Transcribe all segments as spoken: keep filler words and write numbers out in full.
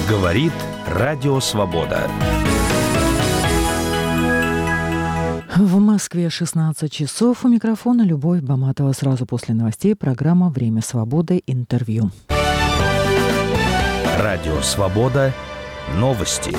Говорит Радио Свобода. В Москве шестнадцать часов. У микрофона Любовь Баматова. Сразу после новостей программа «Время свободы. Интервью». Радио Свобода. Новости.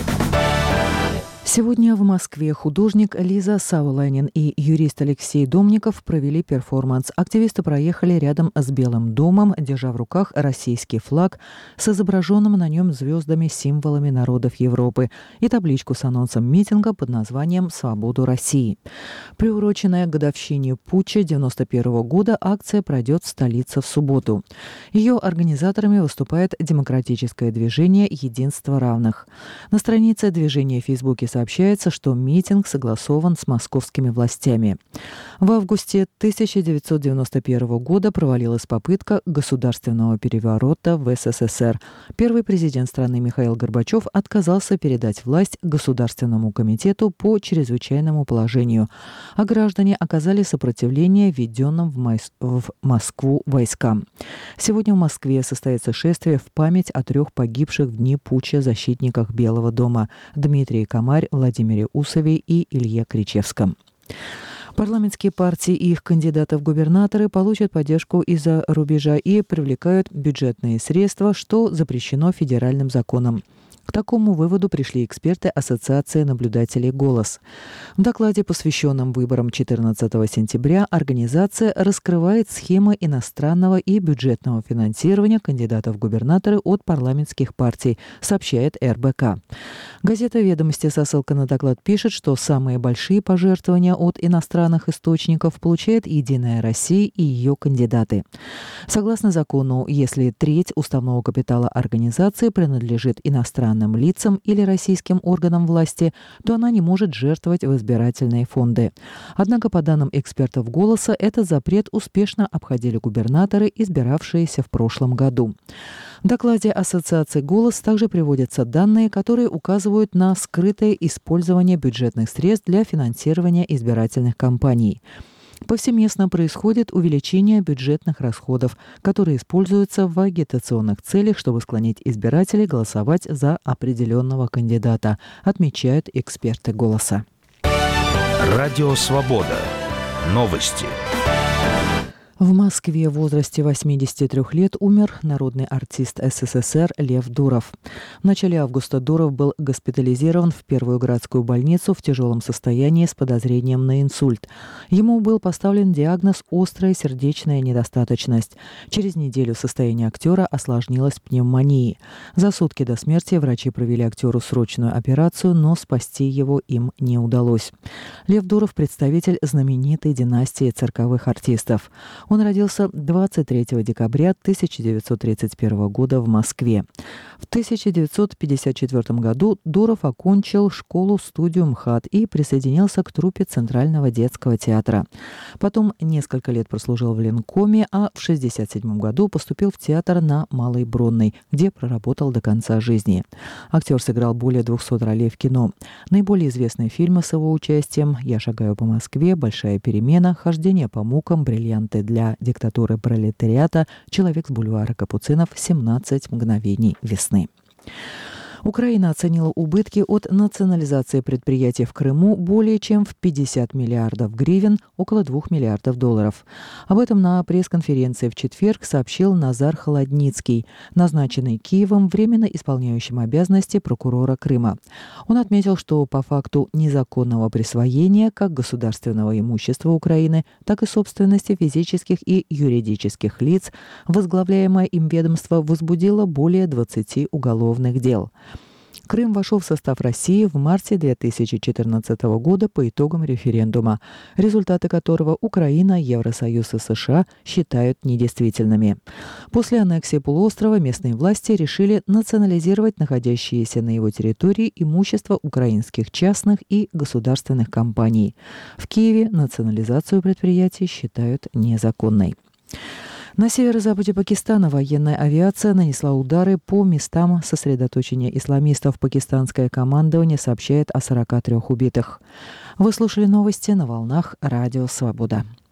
Сегодня в Москве художник Лиза Сауланин и юрист Алексей Домников провели перформанс. Активисты проехали рядом с Белым домом, держа в руках российский флаг с изображенным на нем звездами, символами народов Европы и табличку с анонсом митинга под названием «Свободу России». Приуроченная к годовщине путча девяносто первого года, акция пройдет в столице в субботу. Ее организаторами выступает демократическое движение «Единство равных». На странице движения в Фейсбуке сообщается, что митинг согласован с московскими властями. В августе тысяча девятьсот девяносто первого года провалилась попытка государственного переворота в СССР. Первый президент страны Михаил Горбачев отказался передать власть Государственному комитету по чрезвычайному положению, а граждане оказали сопротивление введенным в, Мос- в Москву войскам. Сегодня в Москве состоится шествие в память о трех погибших в дни путча защитниках Белого дома – Дмитрии Комарь, Владимире Усове и Илье Кричевском. Парламентские партии и их кандидаты в губернаторы получат поддержку из-за рубежа и привлекают бюджетные средства, что запрещено федеральным законом. К такому выводу пришли эксперты Ассоциации наблюдателей «Голос». В докладе, посвященном выборам четырнадцатого сентября, организация раскрывает схемы иностранного и бюджетного финансирования кандидатов в губернаторы от парламентских партий, сообщает эр бэ ка. Газета «Ведомости» со ссылкой на доклад пишет, что самые большие пожертвования от иностранных источников получает «Единая Россия» и ее кандидаты. Согласно закону, если треть уставного капитала организации принадлежит иностранным лицам или российским органам власти, то она не может жертвовать в избирательные фонды. Однако, по данным экспертов «Голоса», этот запрет успешно обходили губернаторы, избиравшиеся в прошлом году. В докладе Ассоциации «Голос» также приводятся данные, которые указывают на скрытое использование бюджетных средств для финансирования избирательных кампаний. Повсеместно происходит увеличение бюджетных расходов, которые используются в агитационных целях, чтобы склонить избирателей голосовать за определенного кандидата, отмечают эксперты «Голоса». Радио Свобода. Новости. В Москве в возрасте восьмидесяти трёх лет умер народный артист эс эс эс эр Лев Дуров. В начале августа Дуров был госпитализирован в Первую городскую больницу в тяжелом состоянии с подозрением на инсульт. Ему был поставлен диагноз «острая сердечная недостаточность». Через неделю состояние актера осложнилось пневмонией. За сутки до смерти врачи провели актеру срочную операцию, но спасти его им не удалось. Лев Дуров – представитель знаменитой династии цирковых артистов. Он родился двадцать третьего декабря тысяча девятьсот тридцать первого года в Москве. В тысяча девятьсот пятьдесят четвёртом году Дуров окончил школу-студию МХАТ и присоединился к труппе Центрального детского театра. Потом несколько лет прослужил в Ленкоме, а в шестьдесят седьмом году поступил в театр на Малой Бронной, где проработал до конца жизни. Актер сыграл более двухсот ролей в кино. Наиболее известные фильмы с его участием «Я шагаю по Москве», «Большая перемена», «Хождение по мукам», «Бриллианты для диктатуры пролетариата», «Человек с бульвара Капуцинов», «семнадцать мгновений весны». Украина оценила убытки от национализации предприятий в Крыму более чем в пятьдесят миллиардов гривен, около двух миллиардов долларов. Об этом на пресс-конференции в четверг сообщил Назар Холодницкий, назначенный Киевом временно исполняющим обязанности прокурора Крыма. Он отметил, что по факту незаконного присвоения как государственного имущества Украины, так и собственности физических и юридических лиц возглавляемое им ведомство возбудило более двадцати уголовных дел. Крым вошел в состав России в марте две тысячи четырнадцатого года по итогам референдума, результаты которого Украина, Евросоюз и США считают недействительными. После аннексии полуострова местные власти решили национализировать находящееся на его территории имущество украинских частных и государственных компаний. В Киеве национализацию предприятий считают незаконной. На северо-западе Пакистана военная авиация нанесла удары по местам сосредоточения исламистов. Пакистанское командование сообщает о сорока трёх убитых. Вы слушали новости на волнах Радио Свобода.